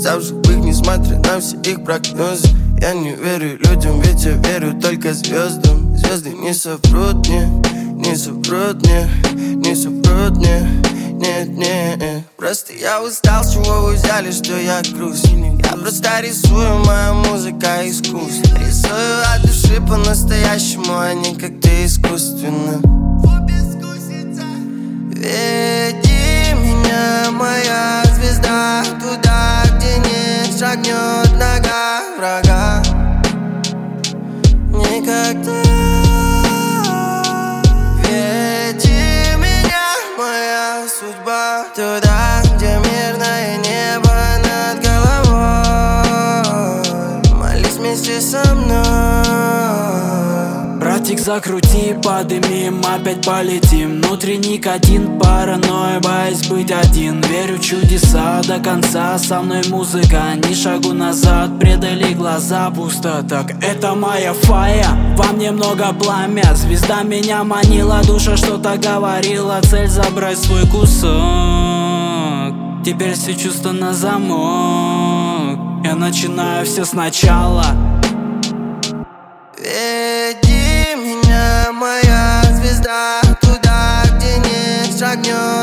в живых, несмотря на все их прогнозы. Я не верю людям, ведь я верю только звездам. Звезды не соврут мне, не соврут мне, не соврут мне. Нет, нет, просто я устал, с чего вы взяли, что я грустный. Я просто рисую, моя музыка искусство. Рисую от души по-настоящему, а не как-то искусственно. Веди меня, моя звезда, туда, где не шагнет нога врага. Никогда. Веди меня, моя судьба, туда, где мирное небо над головой. Молись вместе со мной. Братик, закрути, подымим, опять полетим. Внутри никотин, паранойя, боюсь быть один. Верю в чудеса до конца, со мной музыка. Ни шагу назад, предали глаза, пусто так. Это моя фая, во мне много пламя. Звезда меня манила, душа что-то говорила. Цель забрать свой кусок. Теперь все чувства на замок. Я начинаю все сначала. Веди меня, моя звезда, туда, где не шагнет